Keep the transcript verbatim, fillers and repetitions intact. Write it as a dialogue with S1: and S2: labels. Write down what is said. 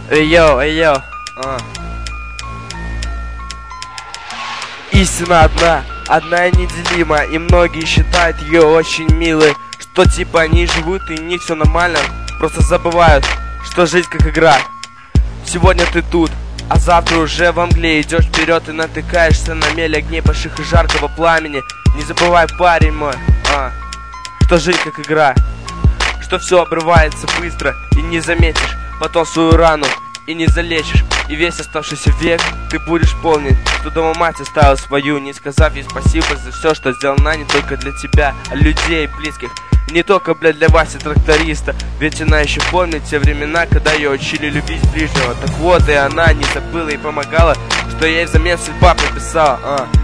S1: Эй, йоу, эй, йоу. А. Истина одна, одна и неделима, и многие считают ее очень милой, что типа они живут и у них все нормально, просто забывают, что жизнь как игра. Сегодня ты тут, а завтра уже во мгле идешь вперед и натыкаешься на мель огней больших и жаркого пламени. Не забывай, парень мой, а, что жизнь как игра, что все обрывается быстро и не заметишь потом свою рану и не залечишь. И весь оставшийся век ты будешь помнить, что дома мать оставила свою, не сказав ей спасибо за все, что сделана не только для тебя, а людей близких. И не только, блядь, для Васи тракториста, ведь она еще помнит те времена, когда ее учили любить ближнего. Так вот, и она не забыла и помогала, что ей взамен судьба прописала. А.